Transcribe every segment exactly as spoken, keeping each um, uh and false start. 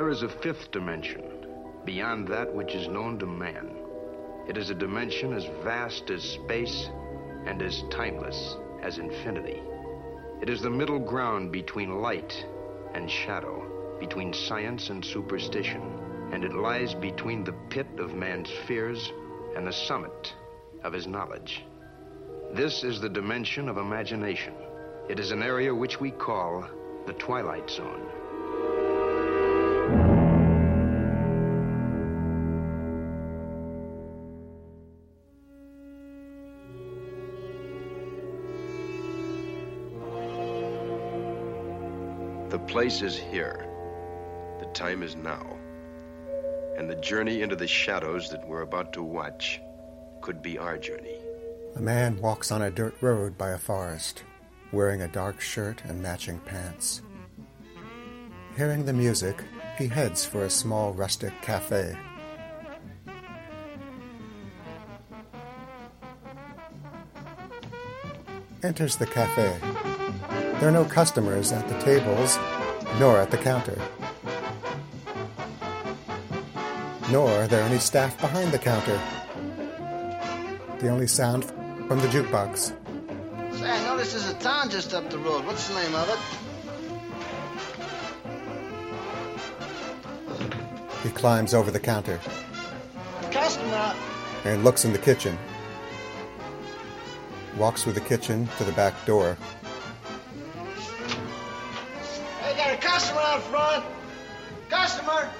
there is a fifth dimension, beyond that which is known to man. It is a dimension as vast as space and as timeless as infinity. It is the middle ground between light and shadow, between science and superstition, and it lies between the pit of man's fears and the summit of his knowledge. This is the dimension of imagination. It is an area which we call the Twilight Zone. The place is here. The time is now. And the journey into the shadows that we're about to watch could be our journey. A man walks on a dirt road by a forest, wearing a dark shirt and matching pants. Hearing the music, he heads for a small rustic cafe. Enters the cafe. There are no customers at the tables, nor at the counter. Nor are there any staff behind the counter. The only sound from the jukebox. Say, I noticed there's a town just up the road. What's the name of it? He climbs over the counter. Customer. And looks in the kitchen. Walks through the kitchen to the back door. Hey, got a customer out front. Customer.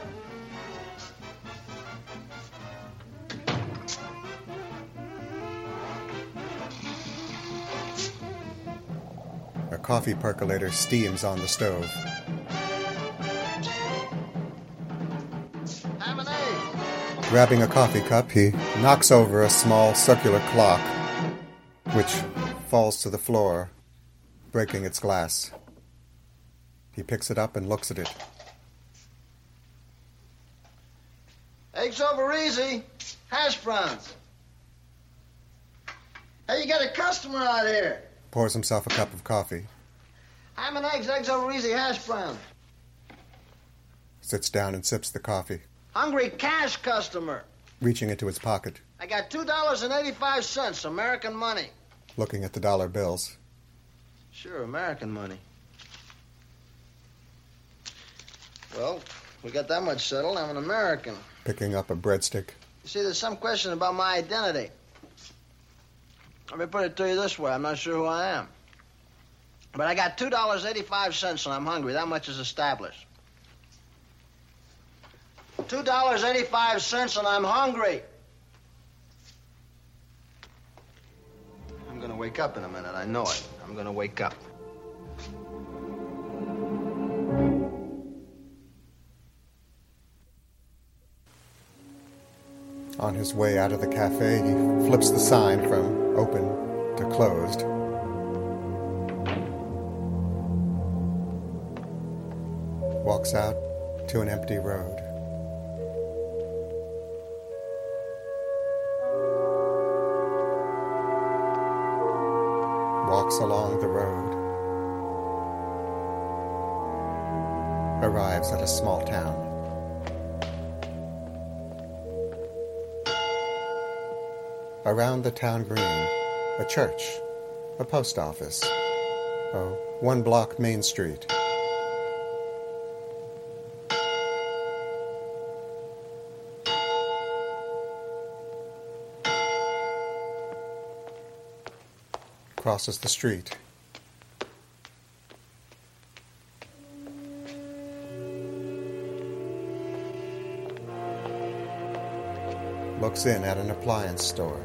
A coffee percolator steams on the stove. Have an egg. Grabbing a coffee cup, he knocks over a small circular clock, which falls to the floor, breaking its glass. He picks it up and looks at it. Eggs over easy. Hash browns. Hey, you got a customer out here. Pours himself a cup of coffee. Ham and eggs, eggs over easy, hash browns. Sits down and sips the coffee. Hungry cash customer. Reaching into his pocket. I got two dollars and eighty-five cents, American money. Looking at the dollar bills. Sure, American money. Well, we got that much settled. I'm an American. Picking up a breadstick. You see, there's some question about my identity. Let me put it to you this way. I'm not sure who I am. But I got two dollars and eighty-five cents and I'm hungry. That much is established. two dollars and eighty-five cents and I'm hungry. I'm going to wake up in a minute. I know it. I'm going to wake up. On his way out of the cafe, he flips the sign from open to closed. Walks out to an empty road. Walks along the road. Arrives at a small town. Around the town green, a church, a post office, a one-block main street. Crosses the street. Looks in at an appliance store.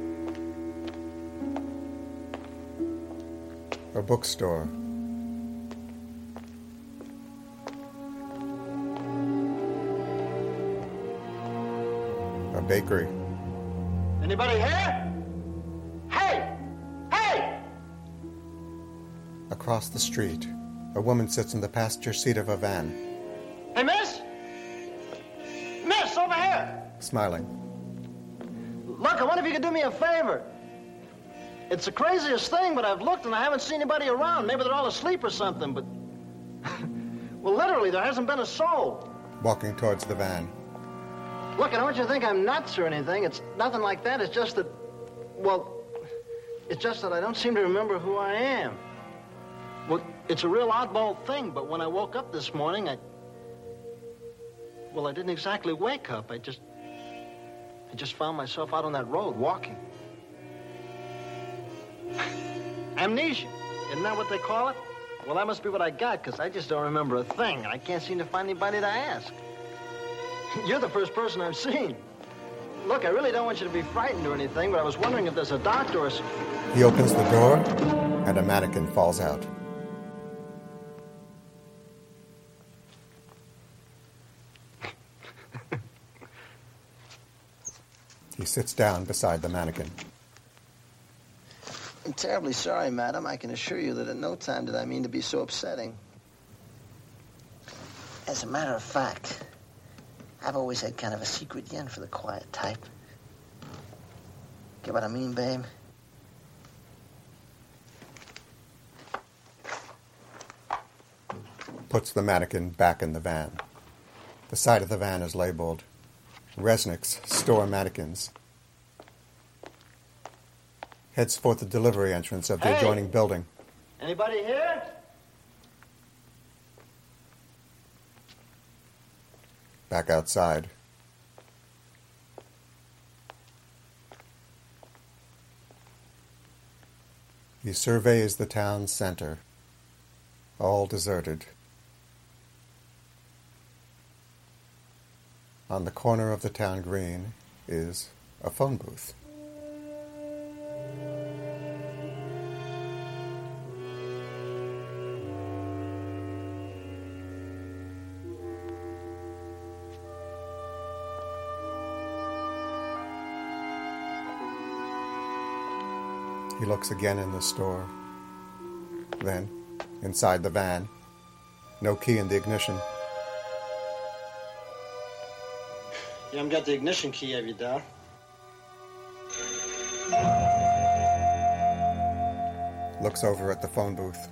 A bookstore. A bakery. Anybody here? Hey! Hey! Across the street, a woman sits in the passenger seat of a van. Hey, miss? Miss, over here! Smiling. Look, I wonder if you could do me a favor. It's the craziest thing, but I've looked and I haven't seen anybody around. Maybe they're all asleep or something, but... well, literally, there hasn't been a soul. walking towards the van. Look, I don't want you to think I'm nuts or anything. It's nothing like that. It's just that, well, it's just that I don't seem to remember who I am. Well, it's a real oddball thing, but when I woke up this morning, I... Well, I didn't exactly wake up. I just... I just found myself out on that road, walking. Amnesia. Isn't that what they call it? Well, that must be what I got, because I just don't remember a thing, and I can't seem to find anybody to ask. You're the first person I've seen. Look, I really don't want you to be frightened or anything, but I was wondering if there's a doctor or... He opens the door, and a mannequin falls out. He sits down beside the mannequin. I'm terribly sorry, madam. I can assure you that at no time did I mean to be so upsetting. As a matter of fact, I've always had kind of a secret yen for the quiet type. Get what I mean, babe? Puts the mannequin back in the van. The side of the van is labeled Resnick's Store Mannequins. Heads for the delivery entrance of the Hey! adjoining building. Anybody here? Back outside. He surveys the town center, all deserted. On the corner of the town green is a phone booth. He looks again in the store. Then, inside the van, no key in the ignition. You haven't got the ignition key, have you, Dal? Looks over at the phone booth.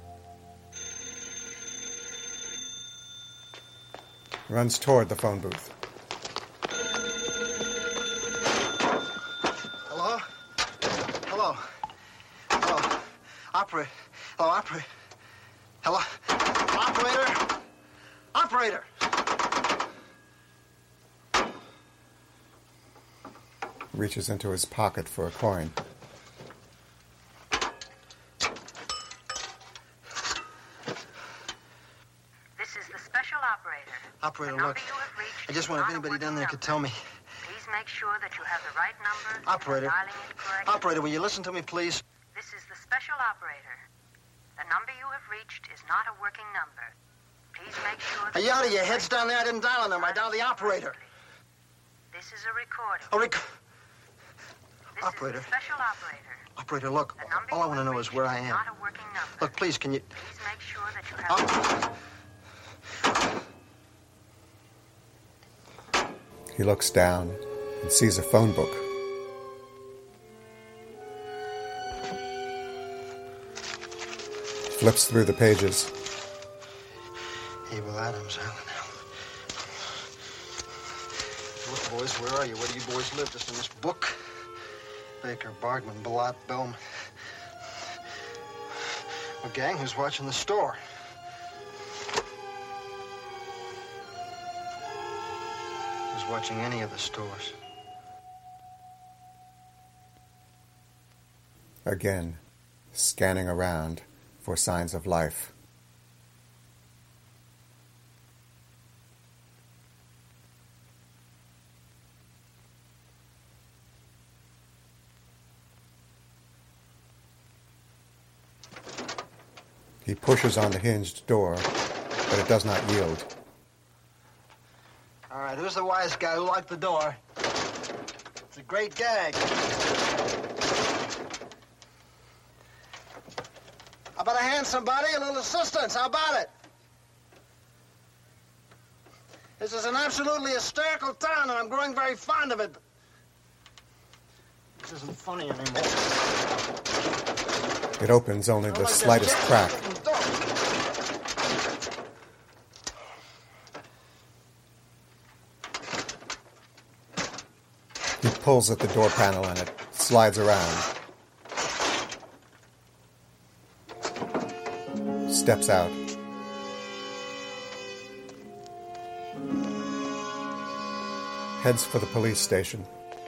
Runs toward the phone booth. Hello? Hello? Hello? Operator? Hello, operator? Hello? Operator? Operator! Reaches into his pocket for a coin. This is the special operator. Operator, The number look. you have reached I just is wonder if not a anybody down working there could number. tell me. Please make sure that you have the right number. and Operator. are dialing it correctly. Operator, will you listen to me, please? This is the special operator. The number you have reached is not a working number. Please make sure that Are you out of your have the heads right down there? I didn't dial a number. I dialed the operator. This is a recording. Oh, rec- This operator. is the special operator. Operator, look. The number All I you want to have know is reached where I is am. not a working number. Look, please, can you... Please make sure that you have Oh. He looks down and sees a phone book. Flips through the pages. Abel Adams, Alan. Look, boys, where are you? Where do you boys live? Just in this book? Baker, Bargman, Ballot, Bellman. Well, gang, who's watching the store? Who's watching any of the stores? Again, scanning around for signs of life. He pushes on the hinged door, but it does not yield. All right, who's the wise guy who locked the door? It's a great gag. How about a hand, somebody? A little assistance. How about it? This is an absolutely hysterical town, and I'm growing very fond of it. But this isn't funny anymore. It opens only the slightest crack. pulls at the door panel and it slides around. Steps out. Heads for the police station.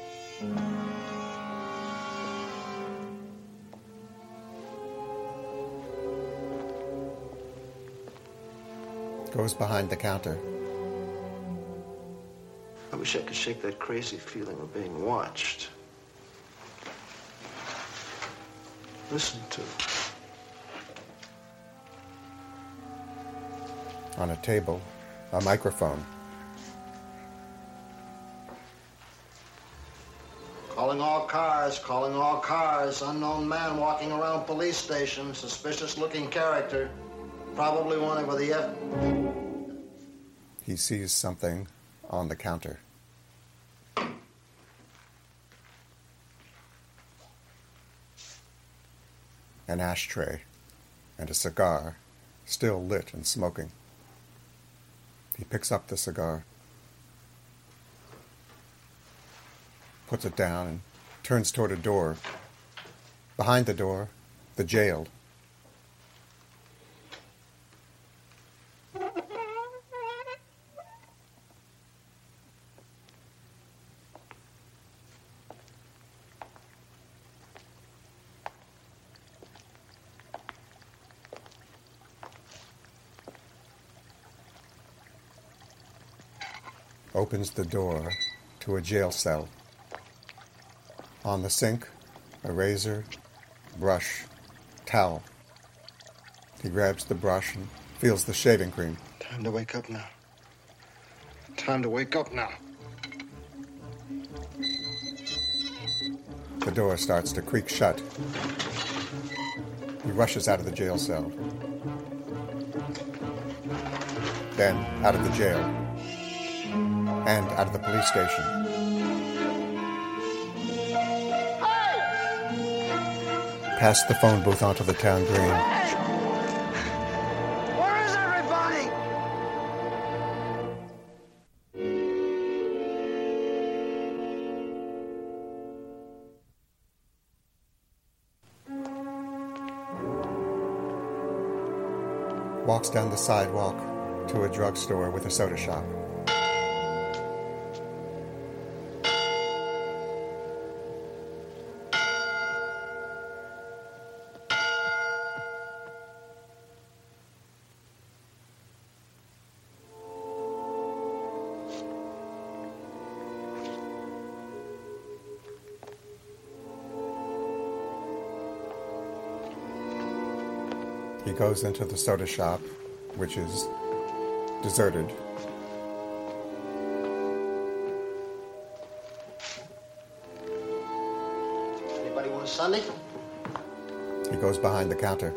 Goes behind the counter. I wish I could shake that crazy feeling of being watched. Listen to. On a table, a microphone. Calling all cars, calling all cars. Unknown man walking around police station. Suspicious-looking character. Probably wanted with the F... He sees something on the counter. An ashtray and a cigar, still lit and smoking. He picks up the cigar, puts it down, and turns toward a door. Behind the door, the jailed. Opens the door to a jail cell. On the sink, a razor, brush, towel. He grabs the brush and feels the shaving cream. Time to wake up now. Time to wake up now. The door starts to creak shut. He rushes out of the jail cell. Then out of the jail. And out of the police station. Past the phone booth onto the town green. Hey! Where is everybody? Walks down the sidewalk to a drugstore with a soda shop. He goes into the soda shop, which is deserted. Anybody want a Sunday? He goes behind the counter.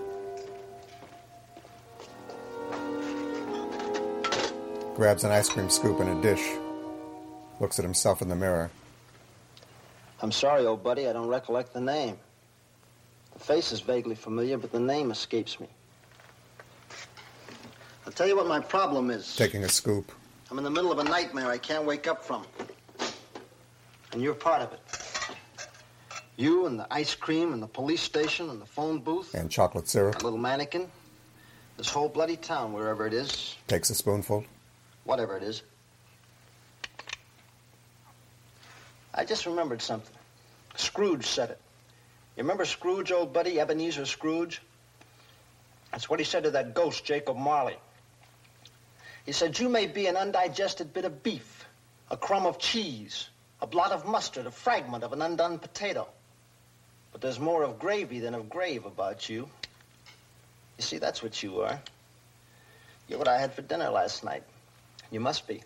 Grabs an ice cream scoop and a dish. Looks at himself in the mirror. I'm sorry, old buddy, I don't recollect the name. The face is vaguely familiar, but the name escapes me. I'll tell you what my problem is. Taking a scoop. I'm in the middle of a nightmare I can't wake up from. And you're part of it. You and the ice cream and the police station and the phone booth. And chocolate syrup. That little mannequin. This whole bloody town, wherever it is. Takes a spoonful. Whatever it is. I just remembered something. Scrooge said it. You remember Scrooge, old buddy, Ebenezer Scrooge? That's what he said to that ghost, Jacob Marley. He said, you may be an undigested bit of beef, a crumb of cheese, a blot of mustard, a fragment of an undone potato. But there's more of gravy than of grave about you. You see, that's what you are. You're what I had for dinner last night. You must be.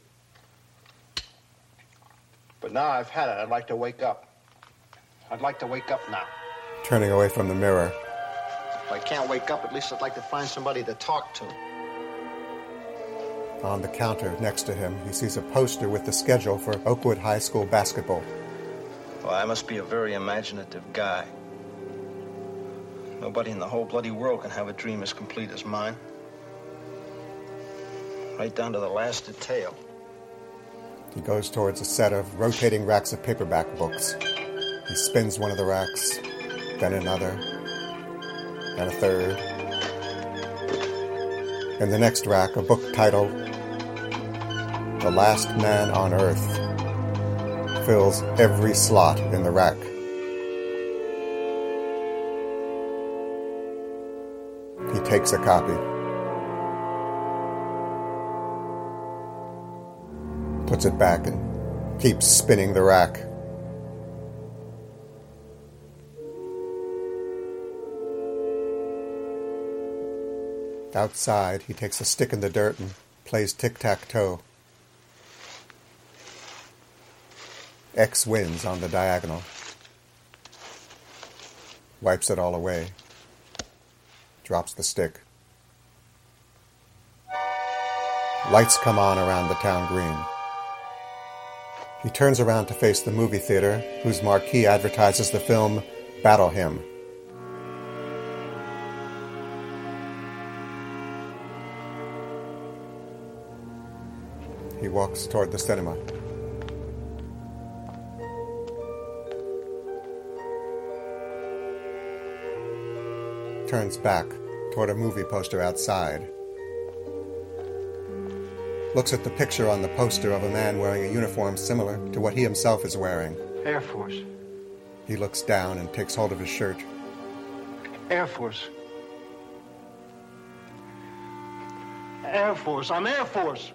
But now I've had it, I'd like to wake up. I'd like to wake up now. Turning away from the mirror. If I can't wake up, at least I'd like to find somebody to talk to. On the counter next to him, he sees a poster with the schedule for Oakwood High School basketball. Well, I must be a very imaginative guy. Nobody in the whole bloody world can have a dream as complete as mine. Right down to the last detail. He goes towards a set of rotating racks of paperback books. He spins one of the racks, then another, and a third. In the next rack, a book titled The Last Man on Earth fills every slot in the rack. He takes a copy, puts it back, and keeps spinning the rack. Outside, he takes a stick in the dirt and plays tic-tac-toe. X wins on the diagonal. Wipes it all away. Drops the stick. Lights come on around the town green. He turns around to face the movie theater, whose marquee advertises the film Battle Hymn. He walks toward the cinema. Turns back toward a movie poster outside. Looks at the picture on the poster of a man wearing a uniform similar to what he himself is wearing. Air Force. He looks down and takes hold of his shirt. Air Force. Air Force. I'm Air Force.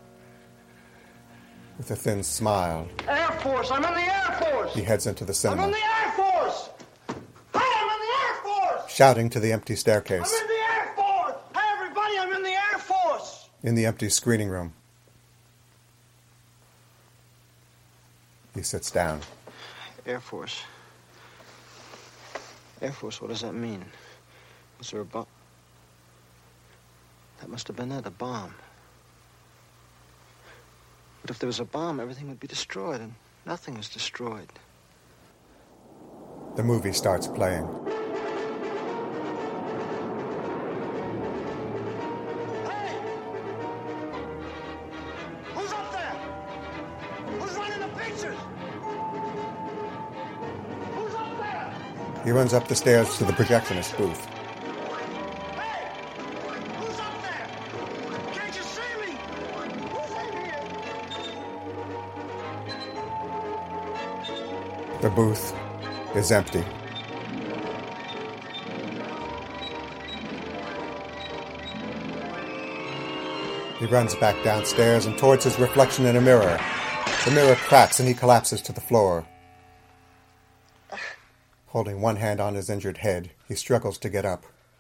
With a thin smile, Air Force. I'm in the Air Force. he heads into the I'm cinema, in the Air Force. Hey, I'm in the Air Force. shouting to the empty staircase. I'm in the Air Force. Hey, everybody, I'm in the Air Force. In the empty screening room, he sits down. Air Force. Air Force, what does that mean? Was there a bomb? That must have been it, a bomb. But if there was a bomb, everything would be destroyed, and nothing is destroyed. The movie starts playing. Hey! Who's up there? Who's running the pictures? Who's up there? He runs up the stairs to the projectionist booth. Hey! Who's up there? Can't you see me? Who's in here? The booth is empty. He runs back downstairs and towards his reflection in a mirror. The mirror cracks and he collapses to the floor. Holding one hand on his injured head, he struggles to get up.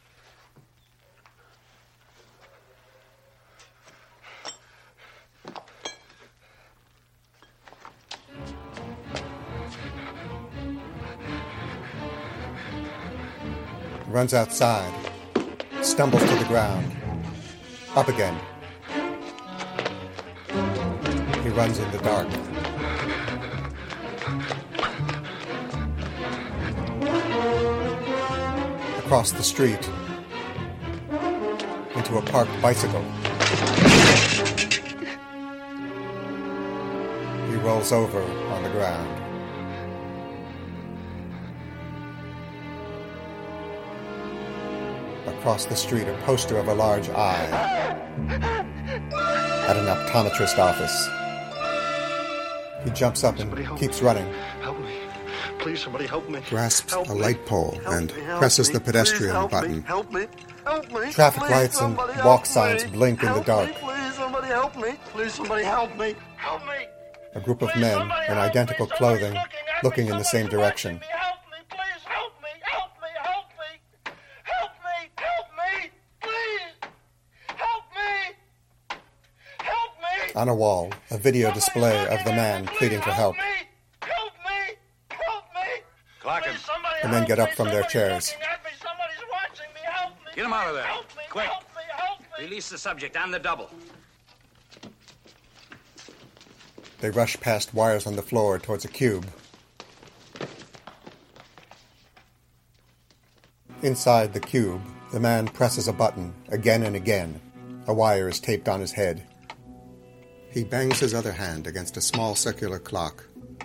Runs outside, stumbles to the ground, up again. He runs in the dark. Across the street, into a parked bicycle. He rolls over on the ground. Across the street, a poster of a large eye at an optometrist office. He jumps up and keeps running. Help me. Please, somebody help me. Grasps Help a me. light pole Help and me, help presses me. the pedestrian Please help button. Me. Help me. Help me. Traffic Please, lights and somebody walk help signs me. blink in the Help dark. Me. Please, somebody help me. Please, somebody help me. Help me. A group of Please, men somebody in help identical me. Somebody's clothing looking at me. looking in the same Somebody's direction. watching me. Help me. Please help me. Help me. Help me. Help me. Help me. Please. Help me. Help me. On a wall, a video display of the man pleading for help. Help me! Help me! Clock him. Please, somebody The men help get up me. from their Somebody's chairs. looking at me. Somebody's watching me. Help me! Get him out of there. Help me! Quick. Help me! Help me! Release the subject and the double. They rush past wires on the floor towards a cube. Inside the cube, the man presses a button again and again. A wire is taped on his head. He bangs his other hand against a small circular clock.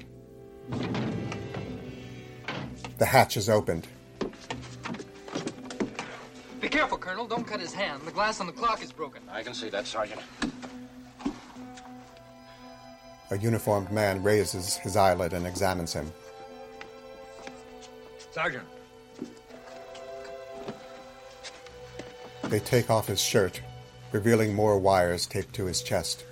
The hatch is opened. Be careful, Colonel. Don't cut his hand. The glass on the clock is broken. I can see that, Sergeant. A uniformed man raises his eyelid and examines him. Sergeant. They take off his shirt, revealing more wires taped to his chest.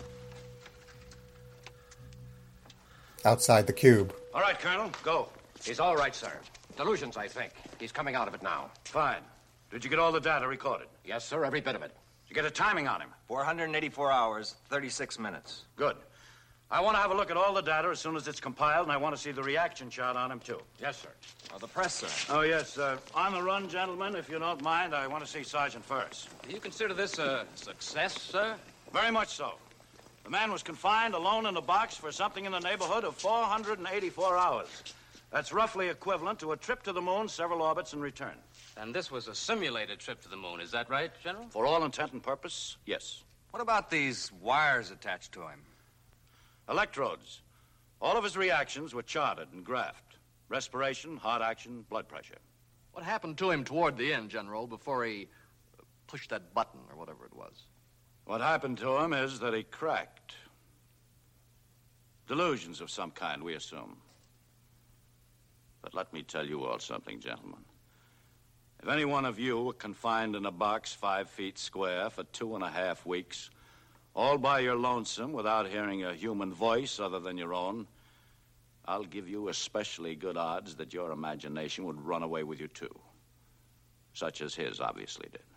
Outside the cube. All right, Colonel, go. He's all right, sir. Delusions, I think. He's coming out of it now. Fine. Did you get all the data recorded? Yes, sir, every bit of it. Did you get a timing on him? four hundred eighty-four hours, thirty-six minutes. Good. I want to have a look at all the data as soon as it's compiled, and I want to see the reaction shot on him, too. Yes, sir. Oh, the press, sir. Oh, yes. Uh, on the run, gentlemen, if you don't mind, I want to see Sergeant first. Do you consider this a success, sir? Very much so. The man was confined alone in a box for something in the neighborhood of four hundred eighty-four hours. That's roughly equivalent to a trip to the moon, several orbits, and return. And this was a simulated trip to the moon, is that right, General? For all intent and purpose, yes. What about these wires attached to him? Electrodes. All of his reactions were charted and graphed. Respiration, heart action, blood pressure. What happened to him toward the end, General, before he pushed that button or whatever it was? What happened to him is that he cracked. Delusions of some kind, we assume. But let me tell you all something, gentlemen. If any one of you were confined in a box five feet square for two and a half weeks, all by your lonesome, without hearing a human voice other than your own, I'll give you especially good odds that your imagination would run away with you, too. Such as his obviously did.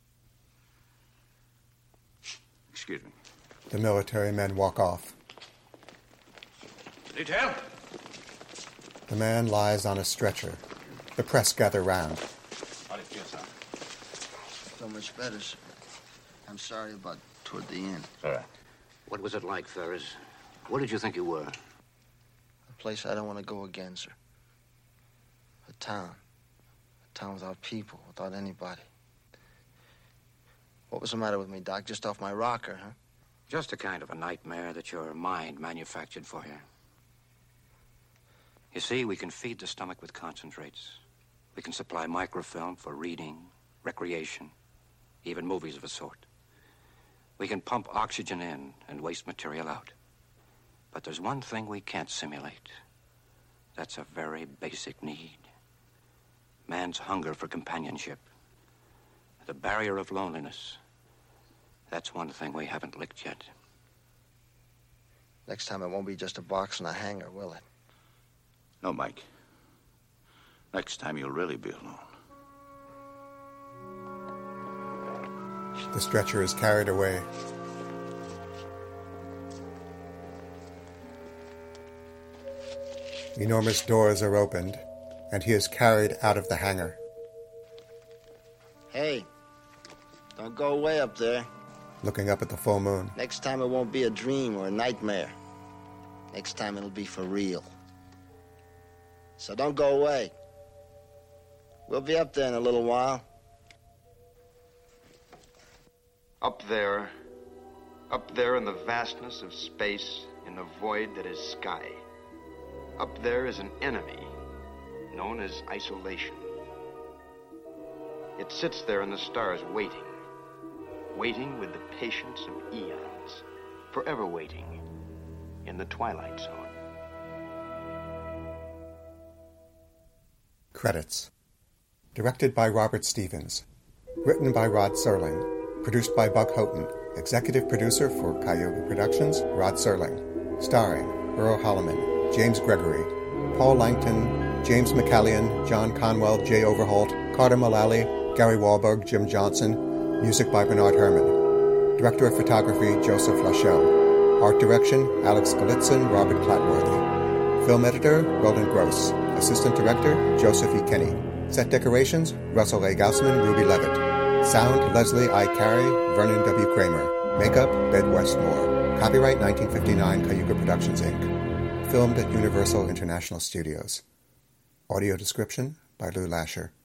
Excuse me. The military men walk off. Detail? The man lies on a stretcher. The press gather round. How do you feel, sir? So much better, sir. I'm sorry about toward the end. Sir. What was it like, Ferris? Where did you think you were? A place I don't want to go again, sir. A town. A town without people, without anybody. What was the matter with me, Doc? Just off my rocker, huh? Just a kind of a nightmare that your mind manufactured for you. You see, we can feed the stomach with concentrates. We can supply microfilm for reading, recreation, even movies of a sort. We can pump oxygen in and waste material out. But there's one thing we can't simulate. That's a very basic need. Man's hunger for companionship. The barrier of loneliness. That's one thing we haven't licked yet. Next time it won't be just a box and a hanger, will it? No, Mike. Next time you'll really be alone. The stretcher is carried away. Enormous doors are opened, and he is carried out of the hangar. Hey, don't go way up there. Looking up at the full moon. Next time it won't be a dream or a nightmare. Next time it'll be for real. So don't go away. We'll be up there in a little while. Up there, up there in the vastness of space, in the void that is sky. Up there is an enemy known as isolation. It sits there in the stars waiting, waiting with the patience of eons, forever waiting in the twilight zone. Credits. Directed by Robert Stevens. Written by Rod Serling. Produced by Buck Houghton. Executive producer for Cayuga Productions, Rod Serling. Starring Earl Holliman, James Gregory, Paul Langton, James McCallion, John Conwell, Jay Overholt, Carter Mullally, Gary Wahlberg, Jim Johnson. Music by Bernard Herrmann. Director of Photography, Joseph Lachelle. Art direction, Alex Galitzin, Robert Clatworthy. Film editor, Roland Gross. Assistant director, Joseph E. Kenny. Set decorations, Russell A. Gaussman, Ruby Levitt. Sound, Leslie I. Carey, Vernon W. Kramer. Makeup, Bed Westmore. Copyright nineteen fifty-nine, Cayuga Productions, Incorporated. Filmed at Universal International Studios. Audio description by Lou Lasher.